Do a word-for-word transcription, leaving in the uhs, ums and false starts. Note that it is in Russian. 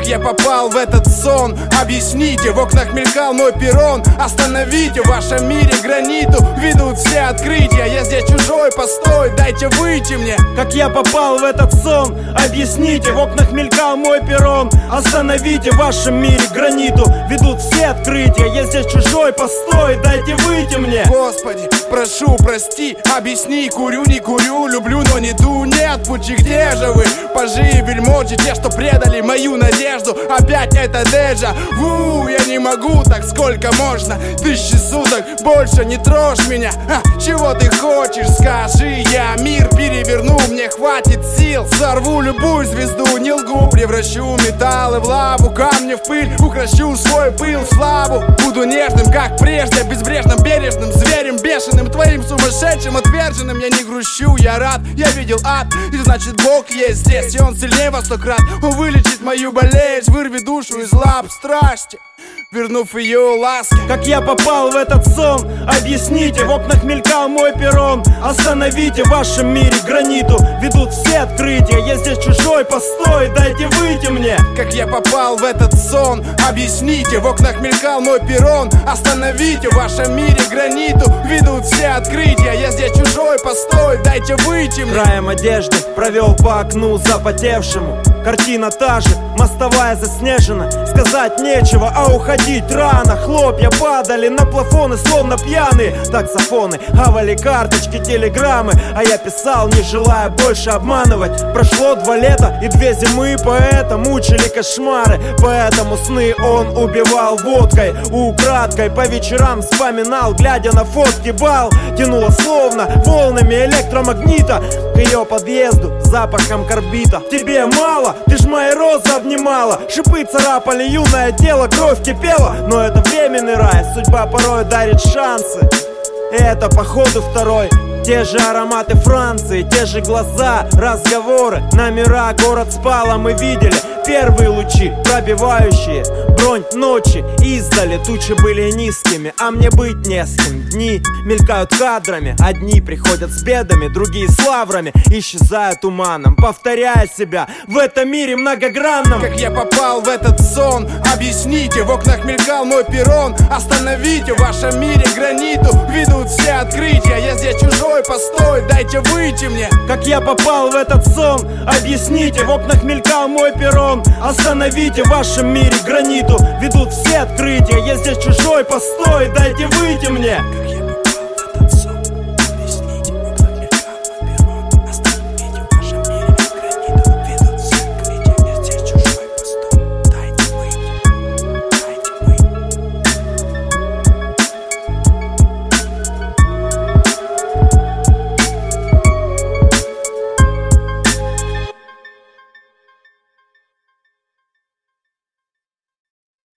Как я попал в этот сон, объясните. В окнах мелькал мой перрон. Остановите, в вашем мире граниту ведут все открытия. Я здесь чужой, постой, дайте выйти мне. Как я попал в этот сон, объясните. В окнах мелькал мой перрон. Остановите, в вашем мире граниту ведут все открытия. Я здесь чужой, постой, дайте выйти мне. Господи, прошу, прости, объясни. Курю, не курю, люблю, но не ду. Нет пути, где же вы? Пажи и вельможи, те, что предали мою надежду. Опять это дежа ву, я не могу так, сколько можно. Тысячи суток, больше не трожь меня. а, Чего ты хочешь, скажи. Я мир переверну, мне хватит сил. Сорву любую звезду, не лгу. Превращу металлы в лаву, камни в пыль. Укращу свой пыл в славу. Буду нежным, как прежде, безбрежным, бережным, зверем бешеным, твоим сумасшедшим, отверженным. Я не грущу, я рад, я видел ад. И значит Бог есть здесь, и Он сильнее во сто крат. Он вылечит мою болезнь, вырви душу из лап страсти, вернув ее ласки. Как я попал в этот сон, объясните. В окнах мелькал мой перрон. Остановите, в вашем мире граниту ведут все открытия. Я здесь чужой, постой, дайте выйти мне. Как я попал в этот сон, объясните. В окнах мелькал мой перрон. Остановите, в вашем мире граниту ведут все открытия. Я здесь чужой, постой, дайте выйти мне. Краем одежды провел по окну запотевшему. Картина та же, мостовая заснежена. Сказать нечего, а уходить рано. Хлопья падали на плафоны, словно пьяные таксофоны. Хавали карточки, телеграммы, а я писал, не желая больше обманывать. Прошло два лета и две зимы, поэта мучили кошмары. Поэтому сны он убивал водкой. Украдкой по вечерам вспоминал, глядя на фотки бал. Тянуло словно волнами электромагнита к ее подъезду запахом карбита. Тебе мало? Ты ж мои розы обнимала. Шипы царапали юное тело, кровь кипела. Но это временный рай, судьба порой дарит шансы. И это походу второй. Те же ароматы Франции, те же глаза, разговоры, номера, город спал, а мы видели первые лучи, пробивающие бронь ночи. Издали тучи были низкими, а мне быть не с кем. Дни мелькают кадрами, одни приходят с бедами, другие с лаврами, исчезают туманом, повторяя себя в этом мире многогранном. Как я попал в этот сон, объясните. В окнах мелькал мой перрон. Остановите, в вашем мире граниту ведут все открытия. Я здесь чужой, постой, дайте выйти мне. Как я попал в этот сон, объясните. В окнах мелькал мой перрон. Остановите, в вашем мире граниту ведут все открытия. Я здесь чужой, постой, дайте выйти мне.